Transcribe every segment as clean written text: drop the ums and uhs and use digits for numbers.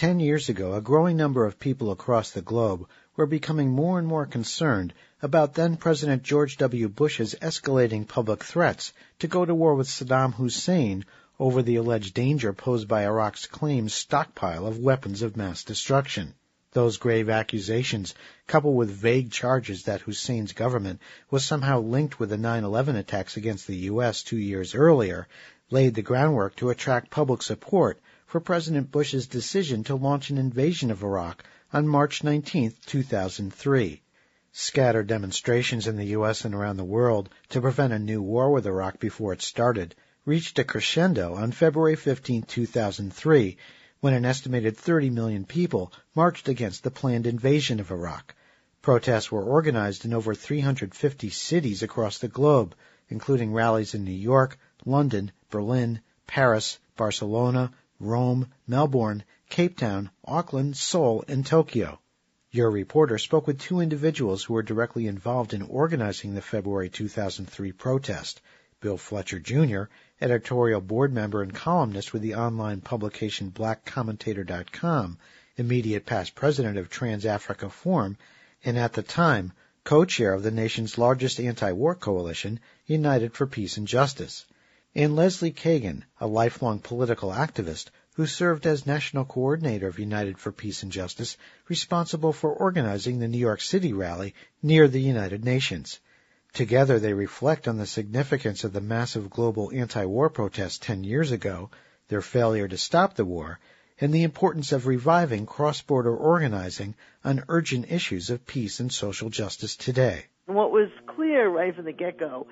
10 years ago, a growing number of people across the globe were becoming more and more concerned about then-President George W. Bush's escalating public threats to go to war with Saddam Hussein over the alleged danger posed by Iraq's claimed stockpile of weapons of mass destruction. Those grave accusations, coupled with vague charges that Hussein's government was somehow linked with the 9/11 attacks against the U.S. 2 years earlier, laid the groundwork to attract public support for President Bush's decision to launch an invasion of Iraq on March 19, 2003. Scattered demonstrations in the U.S. and around the world to prevent a new war with Iraq before it started reached a crescendo on February 15, 2003, when an estimated 30 million people marched against the planned invasion of Iraq. Protests were organized in over 350 cities across the globe, including rallies in New York, London, Berlin, Paris, Barcelona, Rome, Melbourne, Cape Town, Auckland, Seoul, and Tokyo. Your reporter spoke with two individuals who were directly involved in organizing the February 2003 protest. Bill Fletcher, Jr., editorial board member and columnist with the online publication blackcommentator.com, immediate past president of Trans-Africa Forum, and at the time, co-chair of the nation's largest anti-war coalition, United for Peace and Justice. And Leslie Kagan, a lifelong political activist who served as national coordinator of United for Peace and Justice, responsible for organizing the New York City rally near the United Nations. Together they reflect on the significance of the massive global anti-war protests 10 years ago, their failure to stop the war, and the importance of reviving cross-border organizing on urgent issues of peace and social justice today. What was clear right from the get-go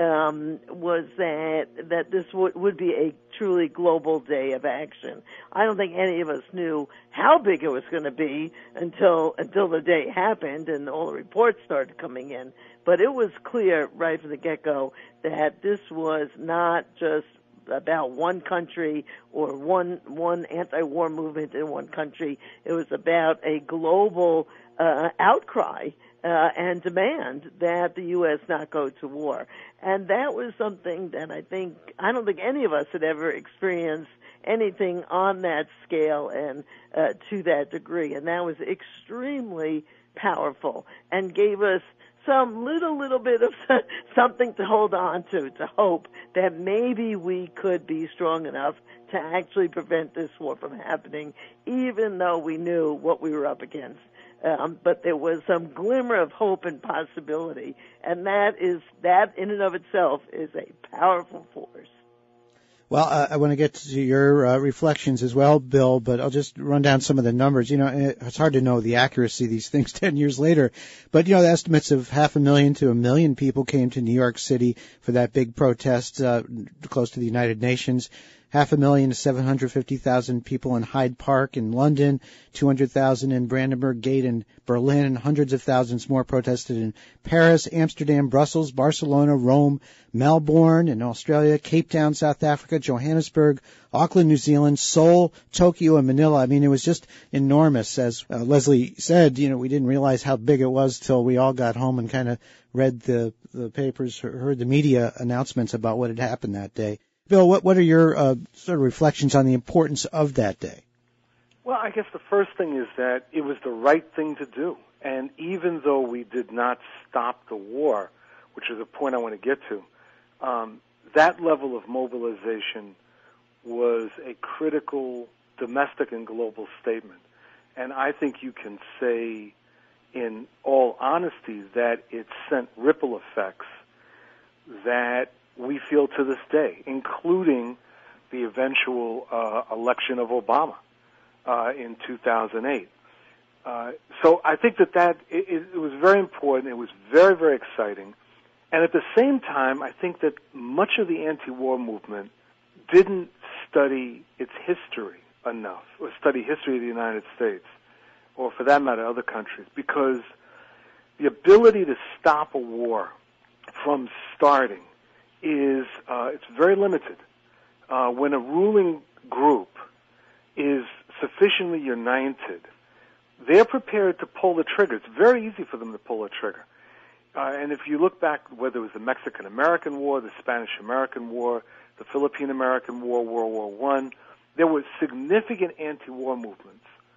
was that this would be a truly global day of action. I don't think any of us knew how big it was going to be until the day happened and all the reports started coming in. But it was clear right from the get-go that this was not just about one country or one anti-war movement in one country. It was about a global outcry and demand that the U.S. not go to war. And that was something that I don't think any of us had ever experienced anything on that scale and to that degree. And that was extremely powerful and gave us some little bit of something to hold on to hope that maybe we could be strong enough to actually prevent this war from happening, even though we knew what we were up against. But there was some glimmer of hope and possibility, and that in and of itself is a powerful force. Well, I want to get to your reflections as well, Bill, but I'll just run down some of the numbers. You know, it's hard to know the accuracy of these things 10 years later, but, you know, the estimates of 500,000 to 1 million people came to New York City for that big protest close to the United Nations. 500,000 to 750,000 people in Hyde Park in London, 200,000 in Brandenburg Gate in Berlin, and hundreds of thousands more protested in Paris, Amsterdam, Brussels, Barcelona, Rome, Melbourne in Australia, Cape Town, South Africa, Johannesburg, Auckland, New Zealand, Seoul, Tokyo, and Manila. I mean, it was just enormous. As Leslie said, you know, we didn't realize how big it was till we all got home and kind of read the papers, heard the media announcements about what had happened that day. Bill, what are your sort of reflections on the importance of that day? Well, I guess the first thing is that it was the right thing to do. And even though we did not stop the war, which is a point I want to get to, that level of mobilization was a critical domestic and global statement. And I think you can say in all honesty that it sent ripple effects that we feel to this day, including the eventual election of Obama in 2008. So I think that it was very important. It was very, very exciting. And at the same time, I think that much of the anti-war movement didn't study its history enough, or study history of the United States, or for that matter, other countries, because the ability to stop a war from starting is it's very limited. When a ruling group is sufficiently united, they're prepared to pull the trigger. It's very easy for them to pull a trigger. And if you look back, whether it was the Mexican-American War, the Spanish-American War, the Philippine-American War, World War I, there were significant anti-war movements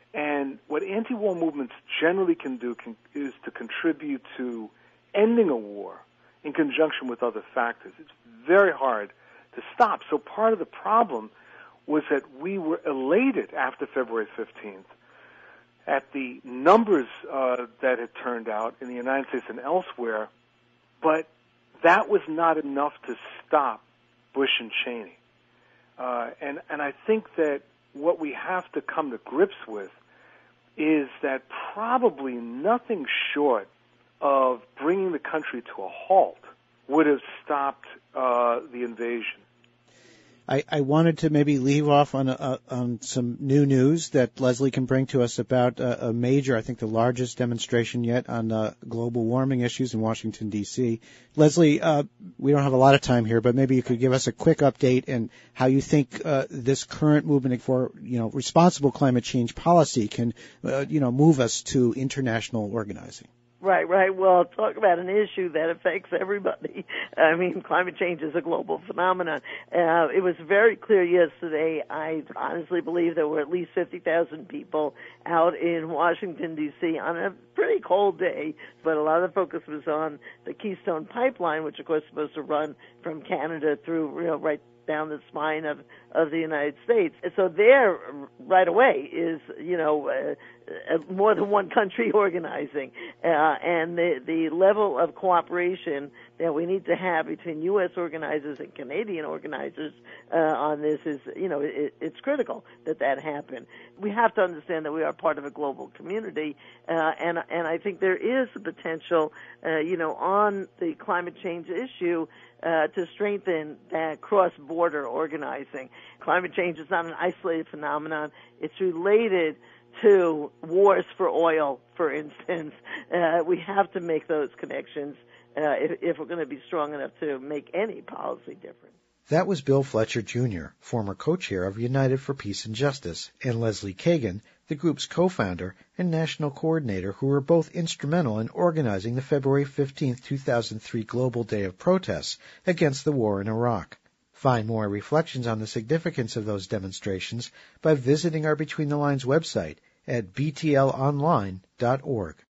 And what anti-war movements generally can do is to contribute to ending a war in conjunction with other factors. It's very hard to stop. So part of the problem was that we were elated after February 15th at the numbers that had turned out in the United States and elsewhere, but that was not enough to stop Bush and Cheney. And I think that what we have to come to grips with is that probably nothing short of bringing the country to a halt would have stopped the invasion. I wanted to maybe leave off on some new news that Leslie can bring to us about a major, I think the largest demonstration yet on global warming issues in Washington, D.C. Leslie, we don't have a lot of time here, but maybe you could give us a quick update and how you think this current movement for responsible climate change policy can move us to international organizing. Right. Well, talk about an issue that affects everybody. I mean, climate change is a global phenomenon. It was very clear yesterday. I honestly believe there were at least 50,000 people out in Washington, D.C. on a pretty cold day, but a lot of the focus was on the Keystone Pipeline, which, of course, is supposed to run from Canada through, right down the spine of the United States. And so there, right away, is, more than one country organizing. And the level of cooperation that we need to have between U.S. organizers and Canadian organizers on this is, it's critical that happen. We have to understand that we are part of a global community, and I think there is the potential, on the climate change issue, to strengthen that cross-border organizing. Climate change is not an isolated phenomenon. It's related to wars for oil, for instance. We have to make those connections if we're going to be strong enough to make any policy difference. That was Bill Fletcher, Jr., former co-chair of United for Peace and Justice, and Leslie Kagan, the group's co-founder and national coordinator, who were both instrumental in organizing the February 15, 2003 Global Day of Protests against the war in Iraq. Find more reflections on the significance of those demonstrations by visiting our Between the Lines website at btlonline.org.